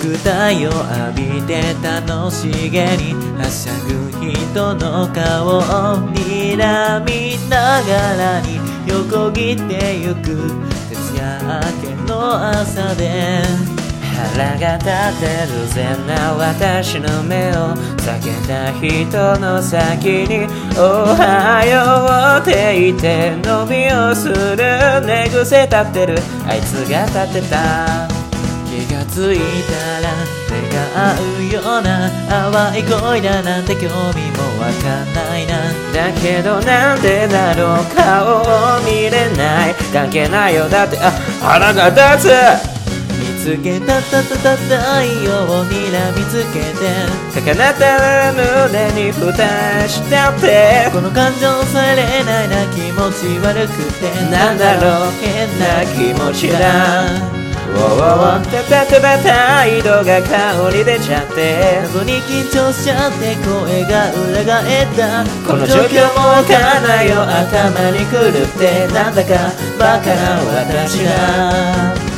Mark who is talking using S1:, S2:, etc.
S1: 太陽浴びて楽しげにはしゃぐ人の顔を睨みながらに横切ってゆく徹夜明けの朝で腹が立てるぜな私の目を避けた人の先におはようって言って伸びをする寝癖立ってるあいつが立ってた気がついたら目が合うような淡い恋だなんて興味もわかんないなだけどなんでだろう顔を見れない関係ないよだって腹が立つ見つけた太陽にらみつけて高鳴った胸に蓋したってこの感情されないな気持ち悪くてなんだろう変な気持ちだ態度が香り出ちゃって謎に緊張しちゃって声が裏返ったこの状況もわかんないよ頭にくるってなんだかバカな私が